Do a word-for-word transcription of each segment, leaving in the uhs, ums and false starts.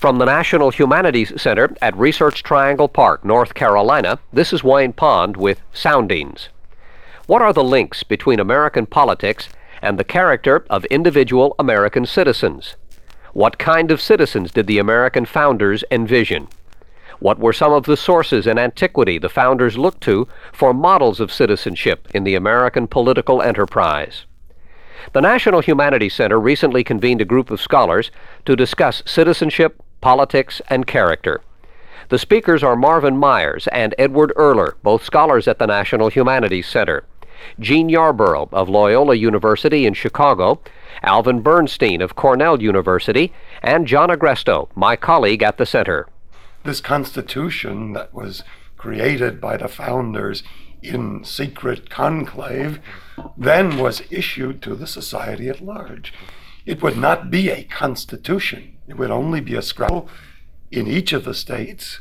From the National Humanities Center at Research Triangle Park, North Carolina, this is Wayne Pond with Soundings. What are the links between American politics and the character of individual American citizens? What kind of citizens did the American founders envision? What were some of the sources in antiquity the founders looked to for models of citizenship in the American political enterprise? The National Humanities Center recently convened a group of scholars to discuss citizenship, politics, and character. The speakers are Marvin Myers and Edward Erler, both scholars at the National Humanities Center, Gene Yarborough of Loyola University in Chicago, Alvin Bernstein of Cornell University, and John Agresto, my colleague at the center. This Constitution that was created by the founders in secret conclave then was issued to the society at large. It would not be a constitution. It would only be a scrabble in each of the states.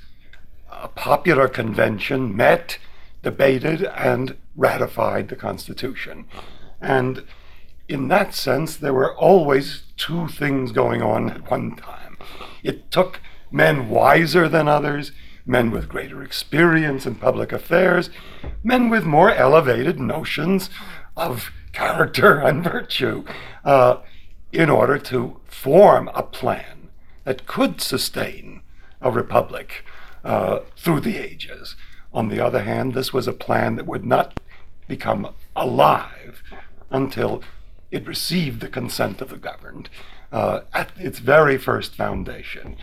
A popular convention met, debated, and ratified the Constitution. And in that sense, there were always two things going on at one time. It took men wiser than others, men with greater experience in public affairs, men with more elevated notions of character and virtue, uh, in order to form a plan that could sustain a republic uh, through the ages. On the other hand, this was a plan that would not become alive until it received the consent of the governed uh, at its very first foundation.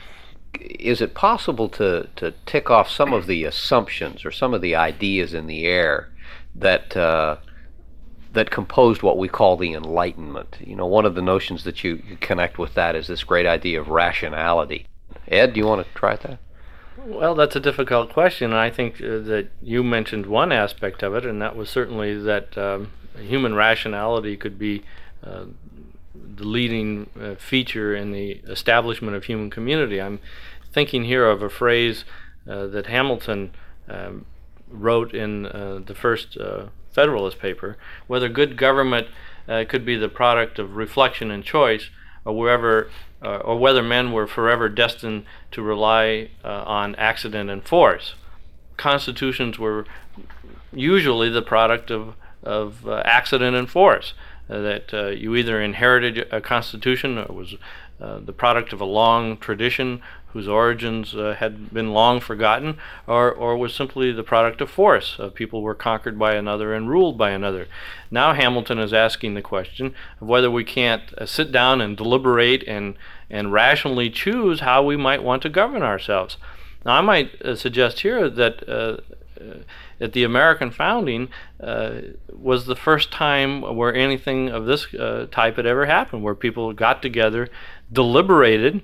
Is it possible to, to tick off some of the assumptions or some of the ideas in the air that uh, that composed what we call the Enlightenment? You know, one of the notions that you, you connect with that is this great idea of rationality. Ed, do you want to try that? Well, that's a difficult question, and I think uh, that you mentioned one aspect of it, and that was certainly that um, human rationality could be uh, the leading uh, feature in the establishment of human community. I'm thinking here of a phrase uh, that Hamilton um, wrote in uh, the first uh, Federalist paper, whether good government uh, could be the product of reflection and choice, or wherever, uh, or whether men were forever destined to rely uh, on accident and force. Constitutions were usually the product of, of uh, accident and force. Uh, that uh, you either inherited a constitution or was uh, the product of a long tradition whose origins uh, had been long forgotten, or, or was simply the product of force. Uh, people were conquered by another and ruled by another. Now Hamilton is asking the question of whether we can't uh, sit down and deliberate and, and rationally choose how we might want to govern ourselves. Now I might uh, suggest here that uh, uh, that the American founding uh, was the first time where anything of this uh, type had ever happened, where people got together, deliberated,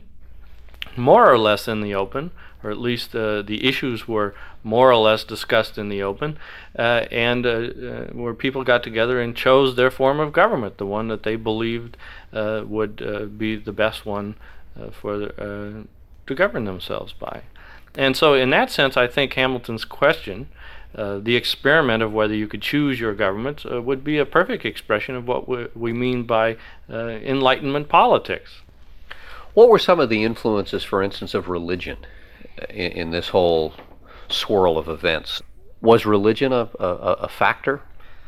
more or less in the open, or at least uh, the issues were more or less discussed in the open, uh, and uh, uh, where people got together and chose their form of government, the one that they believed uh, would uh, be the best one uh, for uh, to govern themselves by. And so in that sense, I think Hamilton's question, Uh, the experiment of whether you could choose your government, uh, would be a perfect expression of what we, we mean by uh, Enlightenment politics. What were some of the influences, for instance, of religion in, in this whole swirl of events? Was religion a, a, a factor?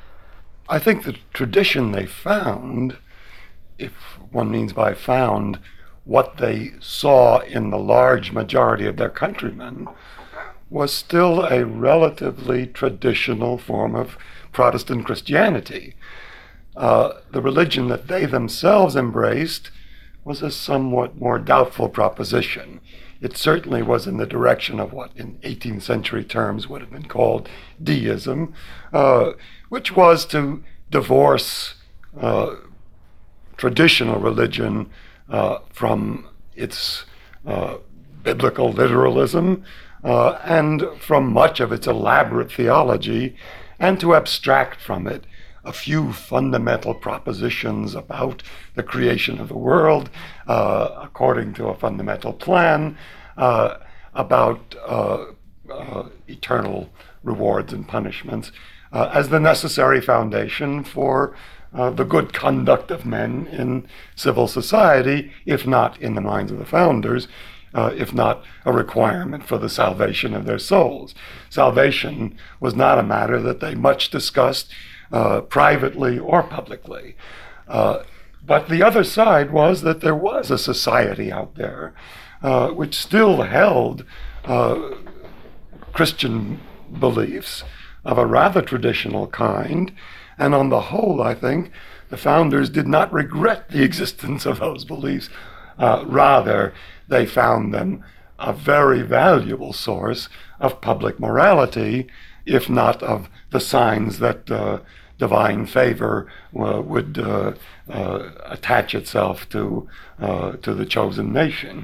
I think the tradition they found, if one means by found, what they saw in the large majority of their countrymen, was still a relatively traditional form of Protestant Christianity. Uh, the religion that they themselves embraced was a somewhat more doubtful proposition. It certainly was in the direction of what in eighteenth century terms would have been called deism, uh, which was to divorce uh, traditional religion uh, from its uh, biblical literalism, Uh, and from much of its elaborate theology, and to abstract from it a few fundamental propositions about the creation of the world uh, according to a fundamental plan, uh, about uh, uh, eternal rewards and punishments uh, as the necessary foundation for uh, the good conduct of men in civil society, if not in the minds of the founders, uh, if not a requirement for the salvation of their souls. Salvation was not a matter that they much discussed uh, privately or publicly. Uh, but the other side was that there was a society out there uh, which still held uh, Christian beliefs of a rather traditional kind, and on the whole, I think, the founders did not regret the existence of those beliefs. Uh, rather, they found them a very valuable source of public morality, if not of the signs that uh, divine favor uh, would uh, uh, attach itself to uh, to the chosen nation.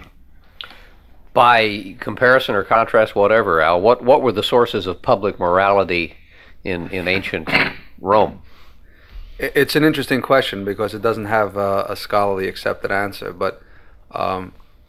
By comparison or contrast, whatever, Al, what, what were the sources of public morality in, in ancient Rome? It's an interesting question because it doesn't have a, a scholarly accepted answer, but um,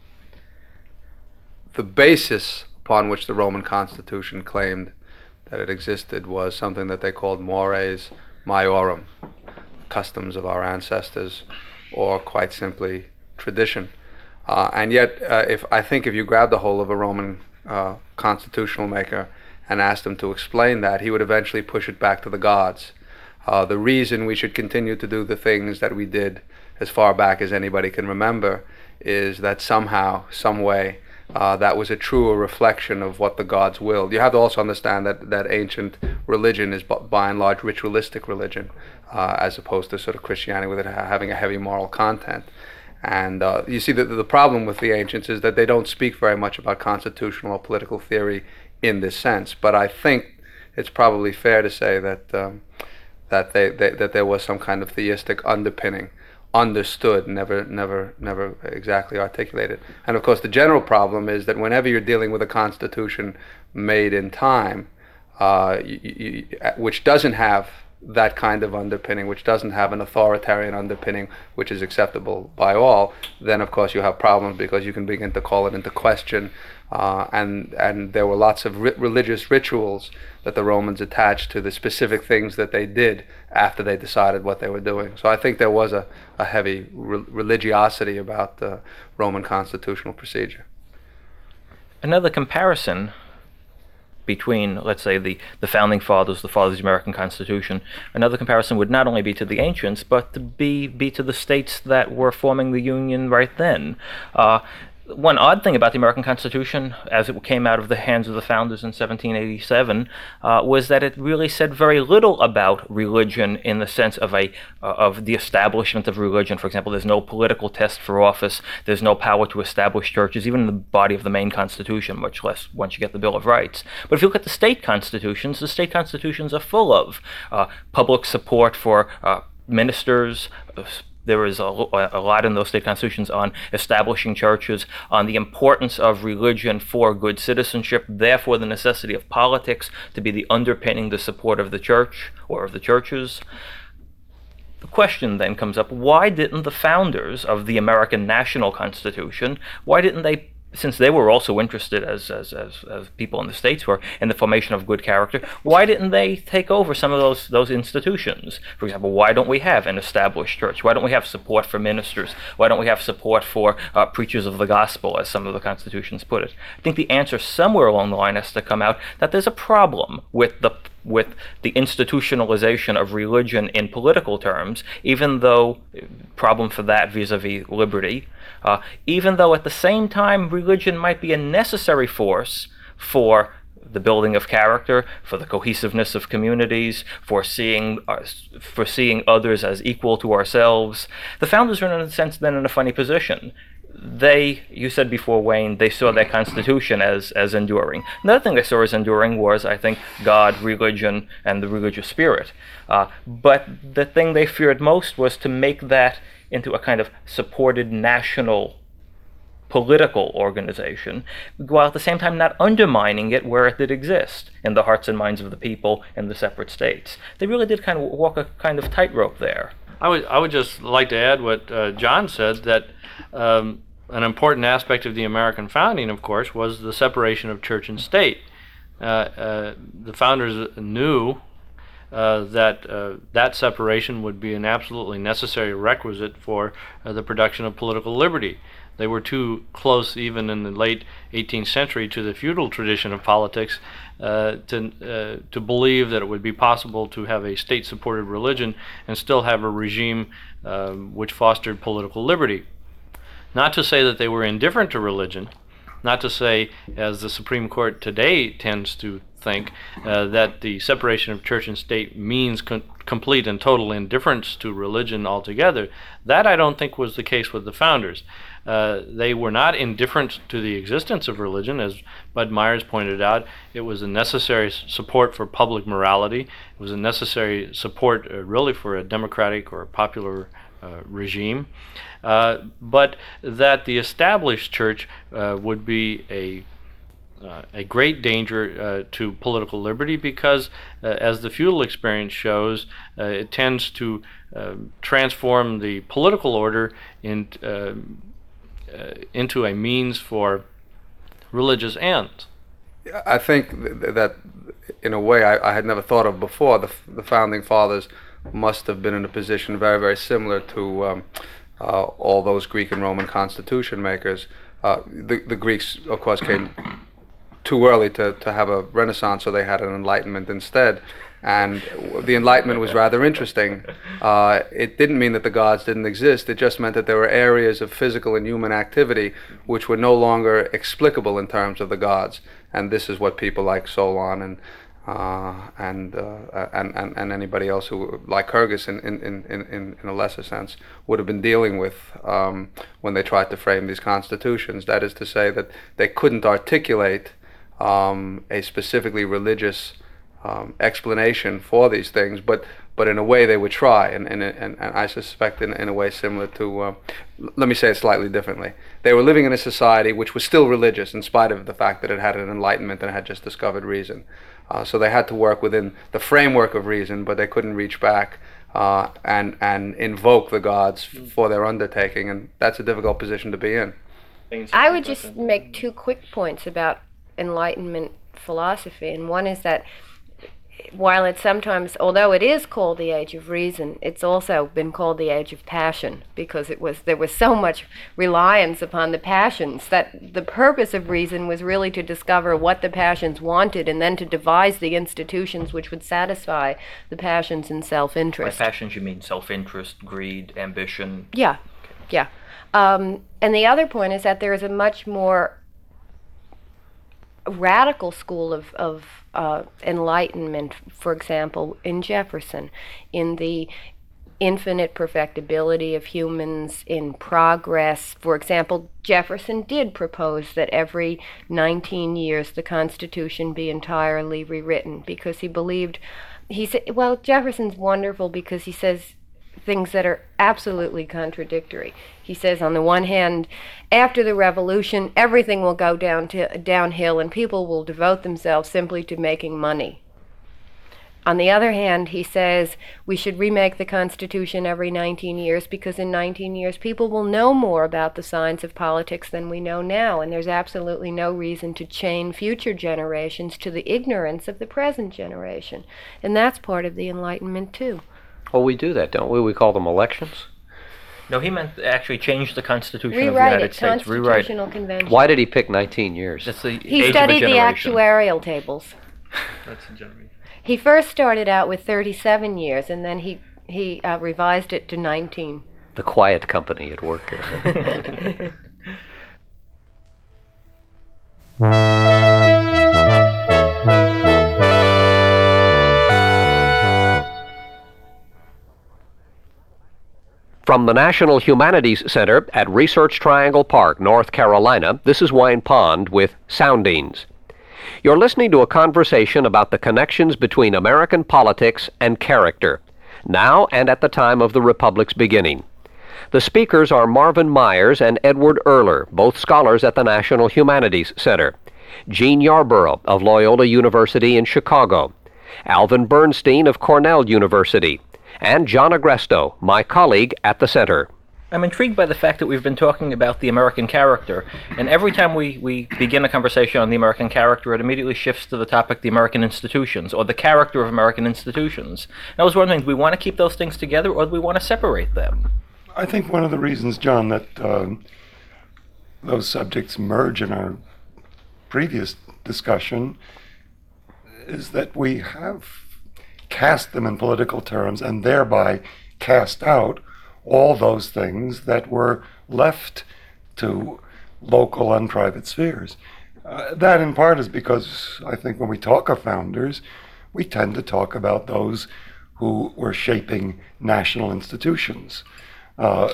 the basis upon which the Roman Constitution claimed that it existed was something that they called mores maiorum, customs of our ancestors, or quite simply tradition. Uh, and yet, uh, if I think if you grabbed a hold of a Roman uh, constitutional maker and asked him to explain that, he would eventually push it back to the gods. Uh, the reason we should continue to do the things that we did as far back as anybody can remember is that somehow, some way, uh, that was a truer reflection of what the gods willed. You have to also understand that, that ancient religion is b- by and large ritualistic religion, uh, as opposed to sort of Christianity with it ha- having a heavy moral content. And uh, you see that the problem with the ancients is that they don't speak very much about constitutional or political theory in this sense. But I think it's probably fair to say that um, that they, they that there was some kind of theistic underpinning, understood, never never never exactly articulated. And of course, the general problem is that whenever you're dealing with a constitution made in time, uh, you, you, which doesn't have that kind of underpinning, which doesn't have an authoritarian underpinning, which is acceptable by all, then of course you have problems because you can begin to call it into question. Uh, and and there were lots of ri- religious rituals that the Romans attached to the specific things that they did after they decided what they were doing. So I think there was a, a heavy re- religiosity about the Roman constitutional procedure. Another comparison between, let's say, the, the Founding Fathers, the Fathers of the American Constitution, another comparison would not only be to the ancients, but to be, be to the states that were forming the Union right then. Uh, One odd thing about the American Constitution, as it came out of the hands of the founders in seventeen eighty-seven, uh, was that it really said very little about religion in the sense of a uh, of the establishment of religion. For example, there's no political test for office. There's no power to establish churches, even in the body of the main Constitution, much less once you get the Bill of Rights. But if you look at the state constitutions, the state constitutions are full of uh, public support for uh, ministers. Uh, There is a, a lot in those state constitutions on establishing churches, on the importance of religion for good citizenship, therefore the necessity of politics to be the underpinning the support of the church or of the churches. The question then comes up, why didn't the founders of the American National Constitution, why didn't they, since they were also interested, as, as as as people in the States were, in the formation of good character, why didn't they take over some of those those institutions? For example, why don't we have an established church? Why don't we have support for ministers? Why don't we have support for uh, preachers of the gospel, as some of the constitutions put it? I think the answer somewhere along the line has to come out that there's a problem with the with the institutionalization of religion in political terms, even though, problem for that vis-a-vis liberty, uh, even though at the same time religion might be a necessary force for the building of character, for the cohesiveness of communities, for seeing us, for seeing others as equal to ourselves. The founders are in a sense then in a funny position. They, you said before, Wayne, they saw their constitution as, as enduring. Another thing they saw as enduring was, I think, God, religion, and the religious spirit. Uh, but the thing they feared most was to make that into a kind of supported national political organization, while at the same time not undermining it where it did exist, in the hearts and minds of the people in the separate states. They really did kind of walk a kind of tightrope there. I would I would just like to add what uh, John said, that um, an important aspect of the American founding, of course, was the separation of church and state. Uh, uh, the founders knew uh, that uh, that separation would be an absolutely necessary requisite for uh, the production of political liberty. They were too close, even in the late eighteenth century, to the feudal tradition of politics uh, to uh, to believe that it would be possible to have a state-supported religion and still have a regime uh, which fostered political liberty. Not to say that they were indifferent to religion, not to say, as the Supreme Court today tends to think, uh, that the separation of church and state means con- complete and total indifference to religion altogether. That I don't think was the case with the founders. Uh, they were not indifferent to the existence of religion. As Bud Myers pointed out, it was a necessary s- support for public morality. It was a necessary support uh, really for a democratic or popular uh, regime. Uh, but that the established church uh, would be a Uh, a great danger uh, to political liberty because, uh, as the feudal experience shows, uh, it tends to uh, transform the political order in, uh, uh, into a means for religious ends. I think th- that, in a way, I, I had never thought of before. The, f- the founding fathers must have been in a position very, very similar to um, uh, all those Greek and Roman constitution makers. Uh, the, the Greeks, of course, came too early to, to have a renaissance, so they had an enlightenment instead. And the enlightenment was rather interesting. Uh, it didn't mean that the gods didn't exist. It just meant that there were areas of physical and human activity which were no longer explicable in terms of the gods. And this is what people like Solon and uh, and, uh, and and and anybody else who, like Kyrgyz in in, in, in in a lesser sense, would have been dealing with um, when they tried to frame these constitutions. That is to say that they couldn't articulate Um, a specifically religious um, explanation for these things, but but in a way they would try, and and and, and I suspect in, in a way similar to, uh, let me say it slightly differently. They were living in a society which was still religious in spite of the fact that it had an enlightenment and had just discovered reason. Uh, so they had to work within the framework of reason, but they couldn't reach back uh, and and invoke the gods f- for their undertaking, and that's a difficult position to be in. I would just make two quick points about Enlightenment philosophy, and one is that while it's sometimes, although it is called the age of reason, it's also been called the age of passion because it was there was so much reliance upon the passions that the purpose of reason was really to discover what the passions wanted and then to devise the institutions which would satisfy the passions and self-interest. By passions you mean self-interest, greed, ambition? Yeah, yeah. Um, and the other point is that there is a much more radical school of, of uh, enlightenment, for example, in Jefferson, in the infinite perfectibility of humans, in progress. For example, Jefferson did propose that every nineteen years the Constitution be entirely rewritten because he believed, he said, well, Jefferson's wonderful because he says things that are absolutely contradictory. He says, on the one hand, after the revolution, everything will go down to, downhill and people will devote themselves simply to making money. On the other hand, he says, we should remake the Constitution every nineteen years because in nineteen years people will know more about the science of politics than we know now, and there's absolutely no reason to chain future generations to the ignorance of the present generation. And that's part of the Enlightenment, too. Well, we do that, don't we? We call them elections. No, he meant actually change the Constitution Rewrite of the United it, States. Rewrite it. Constitutional Convention. Why did he pick nineteen years? That's the He age studied of a the generation. actuarial tables. That's a generation. He first started out with thirty-seven years, and then he, he uh, revised it to nineteen. The quiet company at work here. From the National Humanities Center at Research Triangle Park, North Carolina, this is Wayne Pond with Soundings. You're listening to a conversation about the connections between American politics and character, now and at the time of the Republic's beginning. The speakers are Marvin Myers and Edward Erler, both scholars at the National Humanities Center, Gene Yarborough of Loyola University in Chicago, Alvin Bernstein of Cornell University, and John Agresto, my colleague at the center. I'm intrigued by the fact that we've been talking about the American character, and every time we, we begin a conversation on the American character, it immediately shifts to the topic, the American institutions, or the character of American institutions. And I was wondering, do we want to keep those things together, or do we want to separate them? I think one of the reasons, John, that uh, those subjects merge in our previous discussion is that we have cast them in political terms and thereby cast out all those things that were left to local and private spheres. Uh, that in part is because I think when we talk of founders, we tend to talk about those who were shaping national institutions. Uh,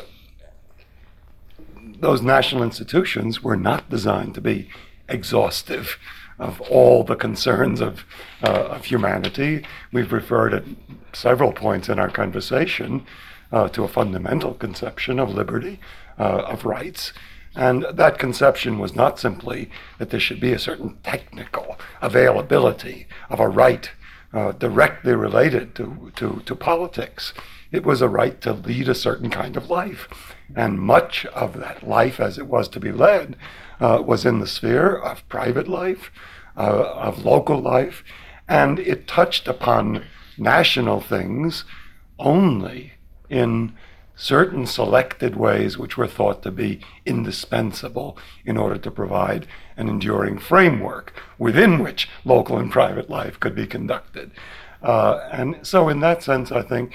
those national institutions were not designed to be exhaustive of all the concerns of, uh, of humanity. We've referred at several points in our conversation uh, to a fundamental conception of liberty, uh, of rights. And that conception was not simply that there should be a certain technical availability of a right uh, directly related to, to, to politics. It was a right to lead a certain kind of life. And much of that life, as it was to be led, uh, was in the sphere of private life, uh, of local life, and it touched upon national things only in certain selected ways which were thought to be indispensable in order to provide an enduring framework within which local and private life could be conducted. Uh, and so in that sense, I think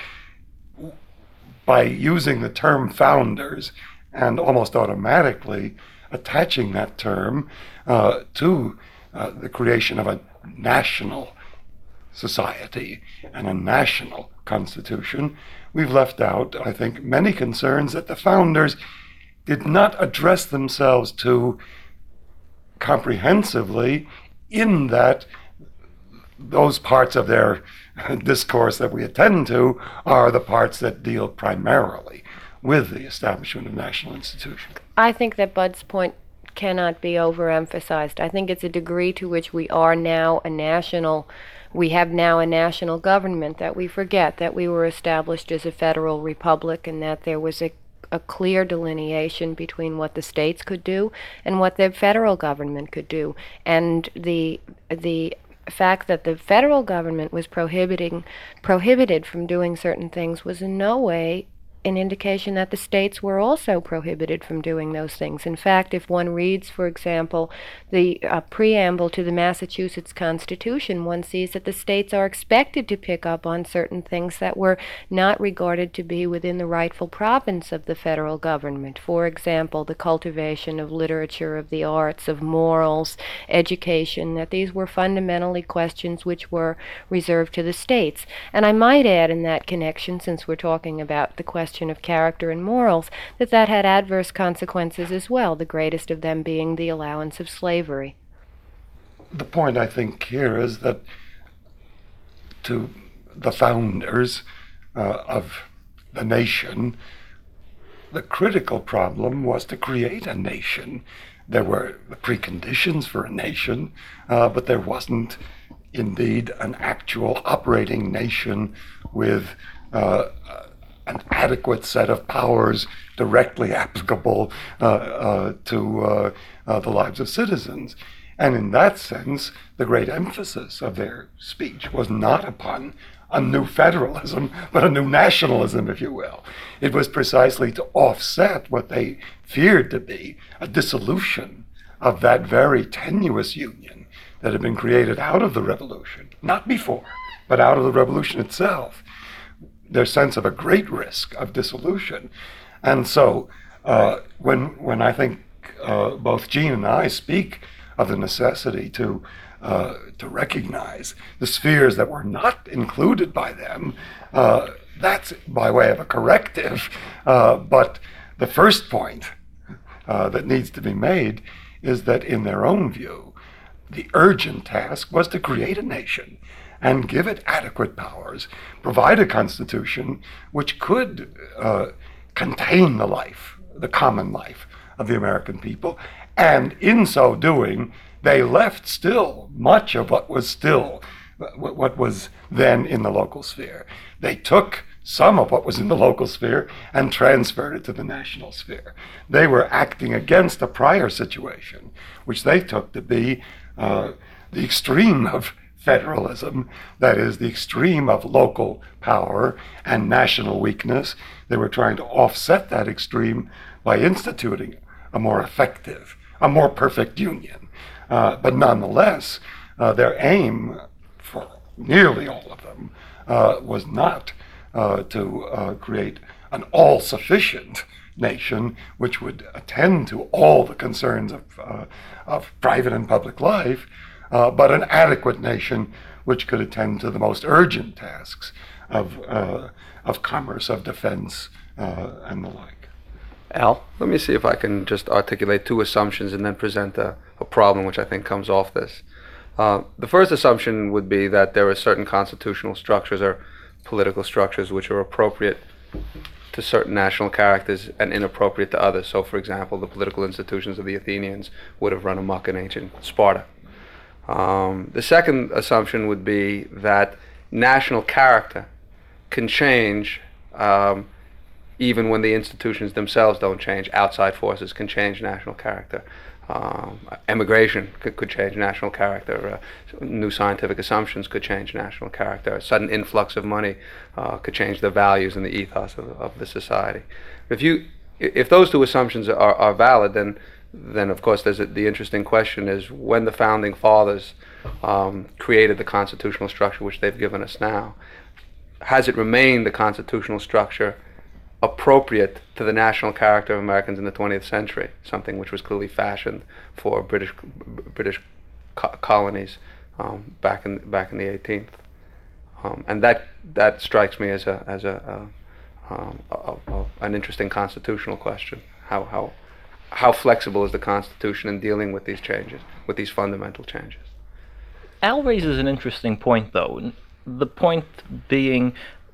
by using the term founders and almost automatically attaching that term uh, to uh, the creation of a national society and a national constitution, we've left out, I think, many concerns that the founders did not address themselves to comprehensively, in that those parts of their discourse that we attend to are the parts that deal primarily with the establishment of national institutions. I think that Bud's point cannot be overemphasized. I think it's a degree to which we are now a national We have now a national government that we forget that we were established as a federal republic and that there was a, a clear delineation between what the states could do and what the federal government could do. And the the fact that the federal government was prohibiting prohibited from doing certain things was in no way an indication that the states were also prohibited from doing those things. In fact, if one reads, for example, the uh, preamble to the Massachusetts Constitution, one sees that the states are expected to pick up on certain things that were not regarded to be within the rightful province of the federal government. For example, the cultivation of literature, of the arts, of morals, education, that these were fundamentally questions which were reserved to the states. And I might add in that connection, since we're talking about the question of character and morals, that that had adverse consequences as well, the greatest of them being the allowance of slavery. The point, I think, here is that to the founders uh, of the nation, the critical problem was to create a nation. There were the preconditions for a nation, uh, but there wasn't indeed an actual operating nation with uh, an adequate set of powers directly applicable uh, uh, to uh, uh, the lives of citizens. And in that sense, the great emphasis of their speech was not upon a new federalism, but a new nationalism, if you will. It was precisely to offset what they feared to be a dissolution of that very tenuous union that had been created out of the revolution, not before, but out of the revolution itself. Their sense of a great risk of dissolution. And so uh, when when I think uh, both Jean and I speak of the necessity to uh, to recognize the spheres that were not included by them, uh, that's by way of a corrective. Uh, but the first point uh, that needs to be made is that in their own view, the urgent task was to create a nation and give it adequate powers, provide a constitution which could uh, contain the life, the common life of the American people. And in so doing, they left still much of what was still, what was then in the local sphere. They took some of what was in the local sphere and transferred it to the national sphere. They were acting against a prior situation, which they took to be uh, the extreme of federalism, that is, the extreme of local power and national weakness. They were trying to offset that extreme by instituting a more effective, a more perfect union. Uh, but nonetheless, uh, their aim for nearly all of them uh, was not uh, to uh, create an all-sufficient nation which would attend to all the concerns of, uh, of private and public life, uh, but an adequate nation which could attend to the most urgent tasks of, uh, of commerce, of defense, uh, and the like. Al? Let me see if I can just articulate two assumptions and then present a, a problem which I think comes off this. Uh, the first assumption would be that there are certain constitutional structures or political structures which are appropriate to certain national characters and inappropriate to others. So, for example, the political institutions of the Athenians would have run amok in ancient Sparta. Um, the second assumption would be that national character can change um, even when the institutions themselves don't change. Outside forces can change national character. Um, emigration could, could change national character. Uh, new scientific assumptions could change national character. A sudden influx of money uh, could change the values and the ethos of, of the society. If you, if those two assumptions are, are valid, then then of course there's a, the interesting question is when the founding fathers um, created the constitutional structure which they've given us now, has it remained the constitutional structure appropriate to the national character of Americans in the twentieth century, something which was clearly fashioned for British British co- colonies um, back in back in the eighteenth, um, and that that strikes me as a as a, a, um, a, a an interesting constitutional question. How how how flexible is the Constitution in dealing with these changes, with these fundamental changes? Al raises an interesting point, though. The point being,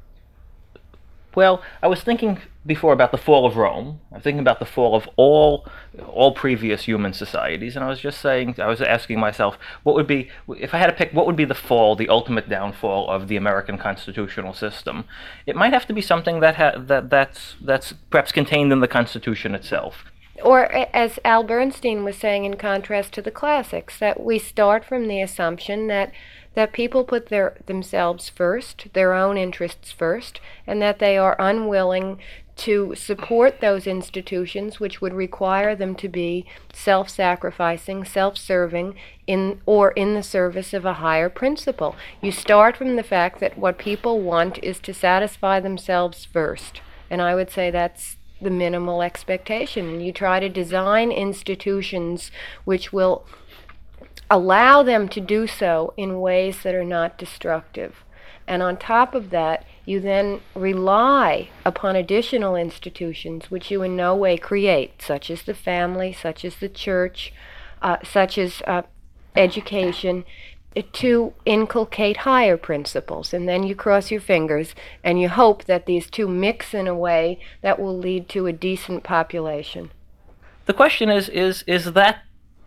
well, I was thinking before about the fall of Rome. I was thinking about the fall of all all previous human societies, and I was just saying, I was asking myself, what would be, if I had to pick, what would be the fall, the ultimate downfall of the American constitutional system? It might have to be something that ha- that that's that's perhaps contained in the Constitution itself. Or as Al Bernstein was saying in contrast to the classics, that we start from the assumption that that people put their themselves first, their own interests first, and that they are unwilling to support those institutions which would require them to be self-sacrificing, self-serving, in or in the service of a higher principle. You start from the fact that what people want is to satisfy themselves first, and I would say that's the minimal expectation. And you try to design institutions which will allow them to do so in ways that are not destructive. And on top of that, you then rely upon additional institutions which you in no way create, such as the family, such as the church, uh, such as uh, education, to inculcate higher principles. And then you cross your fingers and you hope that these two mix in a way that will lead to a decent population. The question is, is, is that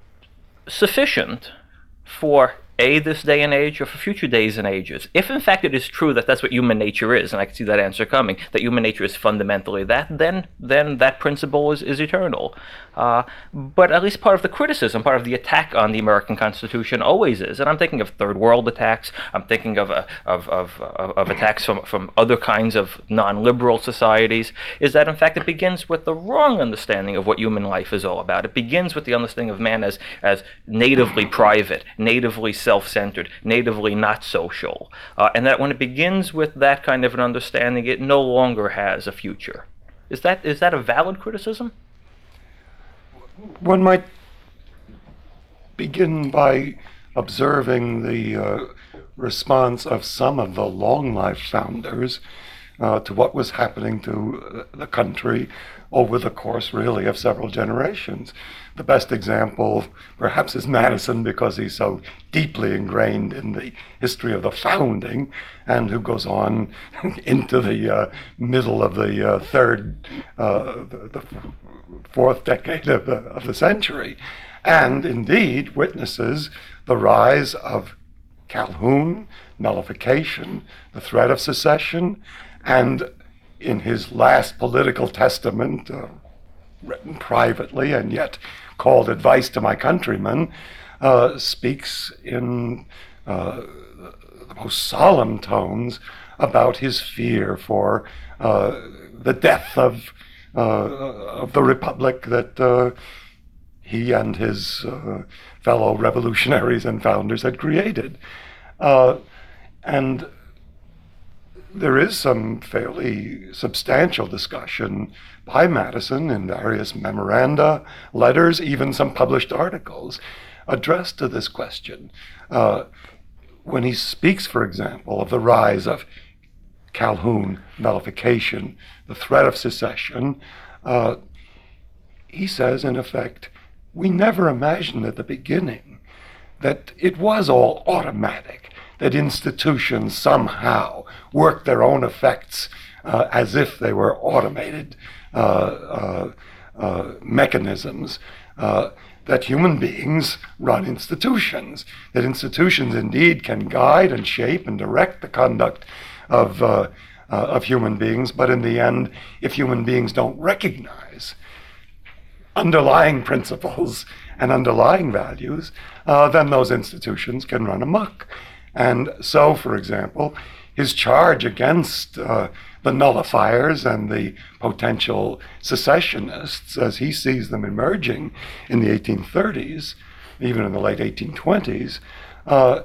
sufficient for A, this day and age, or for future days and ages? If in fact it is true that that's what human nature is, and I can see that answer coming, that human nature is fundamentally that, then then that principle is, is eternal. Uh, but at least part of the criticism, part of the attack on the American Constitution always is, and I'm thinking of third world attacks, I'm thinking of uh, of, of, of of attacks from, from other kinds of non-liberal societies, is that in fact it begins with the wrong understanding of what human life is all about. It begins with the understanding of man as, as natively private, natively self-centered, natively not social, uh, and that when it begins with that kind of an understanding, it no longer has a future. Is that is that a valid criticism? One might begin by observing the uh, response of some of the long-life founders uh, to what was happening to the country over the course, really, of several generations. The best example, perhaps, is Madison, because he's so deeply ingrained in the history of the founding, and who goes on into the uh, middle of the uh, third, uh, the, the fourth decade of the, of the century, and indeed witnesses the rise of Calhoun, nullification, the threat of secession, and in his last political testament, uh, written privately and yet called Advice to My Countrymen, uh, speaks in uh, the most solemn tones about his fear for uh, the death of uh, of the republic that uh, he and his uh, fellow revolutionaries and founders had created. Uh, and there is some fairly substantial discussion by Madison in various memoranda, letters, even some published articles addressed to this question. Uh, when he speaks, for example, of the rise of Calhoun nullification, the threat of secession, uh, he says, in effect, we never imagined at the beginning that it was all automatic, that institutions somehow worked their own effects uh, as if they were automated uh, uh, uh, mechanisms, uh, that human beings run institutions, that institutions indeed can guide and shape and direct the conduct of, uh, uh, of human beings, but in the end, if human beings don't recognize underlying principles and underlying values, uh, then those institutions can run amok. And so, for example, his charge against uh, the nullifiers and the potential secessionists, as he sees them emerging in the eighteen thirties, even in the late eighteen twenties, uh,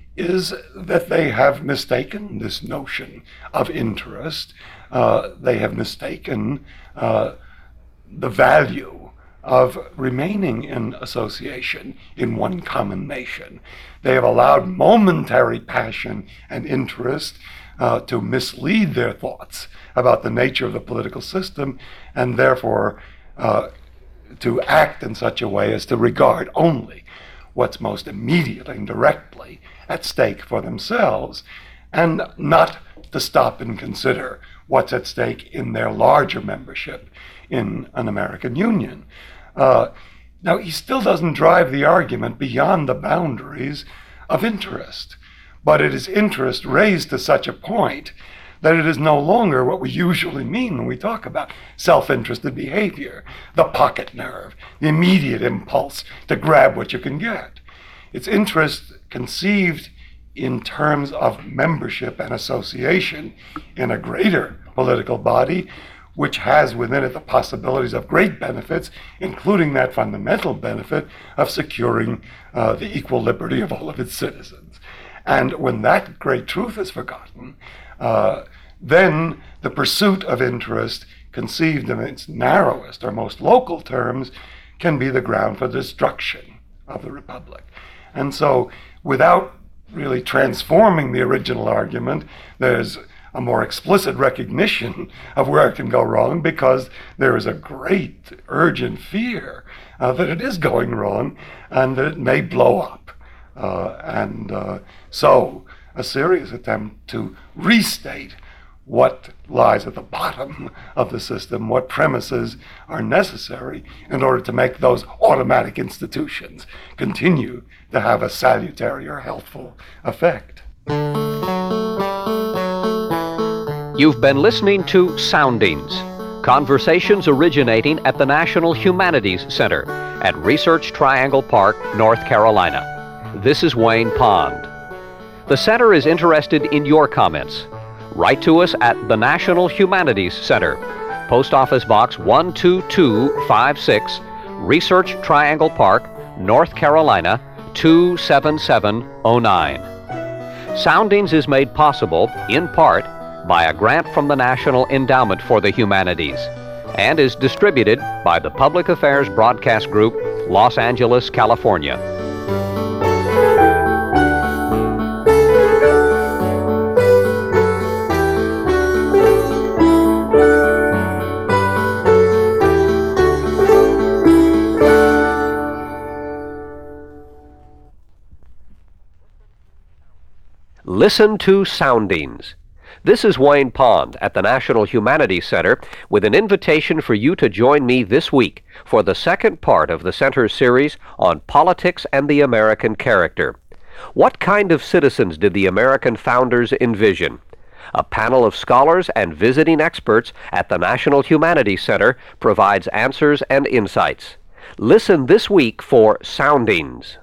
is that they have mistaken this notion of interest. Uh, they have mistaken uh, the value of remaining in association in one common nation. They have allowed momentary passion and interest uh, to mislead their thoughts about the nature of the political system, and therefore uh, to act in such a way as to regard only what's most immediately and directly at stake for themselves, and not to stop and consider what's at stake in their larger membership in an American Union. Uh, now, he still doesn't drive the argument beyond the boundaries of interest, but it is interest raised to such a point that it is no longer what we usually mean when we talk about self-interested behavior, the pocket nerve, the immediate impulse to grab what you can get. It's interest conceived in terms of membership and association in a greater political body, which has within it the possibilities of great benefits, including that fundamental benefit of securing uh, the equal liberty of all of its citizens. And when that great truth is forgotten, uh, then the pursuit of interest, conceived in its narrowest or most local terms, can be the ground for destruction of the Republic. And so, without really transforming the original argument, there's a more explicit recognition of where it can go wrong, because there is a great urgent fear uh, that it is going wrong and that it may blow up. Uh, and uh, so a serious attempt to restate what lies at the bottom of the system, what premises are necessary in order to make those automatic institutions continue to have a salutary or healthful effect. You've been listening to Soundings, conversations originating at the National Humanities Center at Research Triangle Park, North Carolina. This is Wayne Pond. The center is interested in your comments. Write to us at the National Humanities Center, Post Office Box one two two five six, Research Triangle Park, North Carolina two seven seven oh nine. Soundings is made possible, in part, by a grant from the National Endowment for the Humanities, and is distributed by the Public Affairs Broadcast Group, Los Angeles, California. Listen to Soundings. This is Wayne Pond at the National Humanities Center with an invitation for you to join me this week for the second part of the Center's series on politics and the American character. What kind of citizens did the American founders envision? A panel of scholars and visiting experts at the National Humanities Center provides answers and insights. Listen this week for Soundings.